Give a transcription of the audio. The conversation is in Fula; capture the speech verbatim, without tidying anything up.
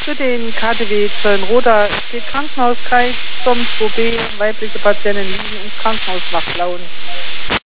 zu den K T W Zöllenroda. Es steht Krankenhauskreis, Dom zwei B, weibliche Patienten liegen im Krankenhaus wach blauen.